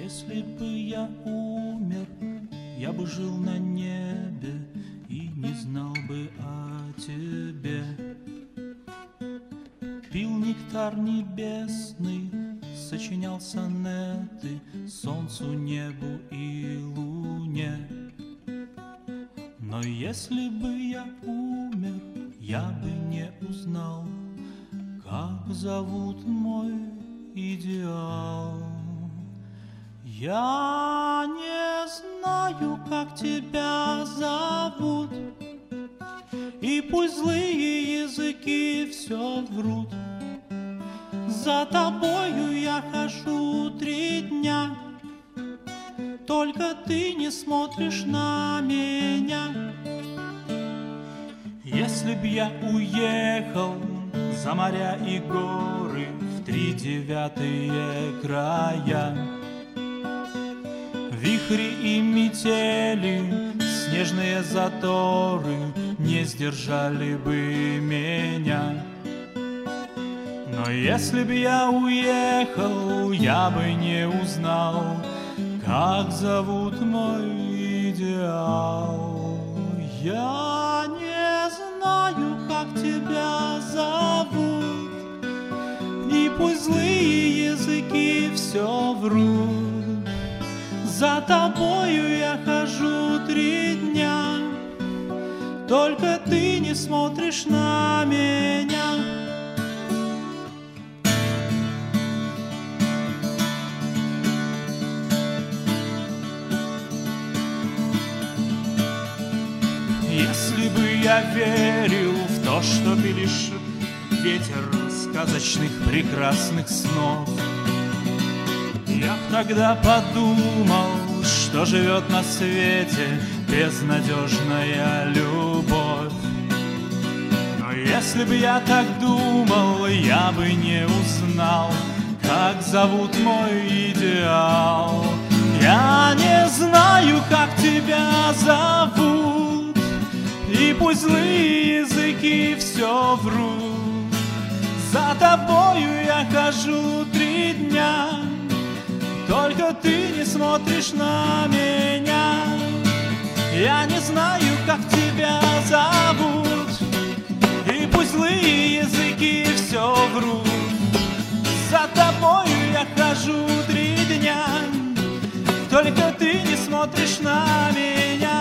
Если бы я умер, я бы жил на небе и не знал бы о тебе. Пил нектар небесный, сочинял сонеты солнцу, небу и луне. Но если бы я умер, я бы не узнал, как зовут мой идеал. Я не знаю, как тебя зовут, и пусть злые языки все врут. За тобою я хожу 3 дня, только ты не смотришь на меня. Если б я уехал за моря и горы в 39-е края, вихри и метели, снежные заторы не сдержали бы меня. Но если б я уехал, я бы не узнал, как зовут мой идеал. Я не знаю, как тебя зовут, и пусть злые языки все врут. За тобою я хожу 3 дня, только ты не смотришь на меня. Если бы я верил в то, что ты лишь ветер сказочных прекрасных снов, я б тогда подумал, что живет на свете безнадежная любовь. Но если бы я так думал, я бы не узнал, как зовут мой идеал. Я не знаю, как тебя зовут, и пусть злые языки все врут. За тобою я хожу 3 дня, только ты не смотришь на меня. Я не знаю, как тебя зовут, и пусть злые языки все врут. За тобою я хожу 3 дня, только ты не смотришь на меня.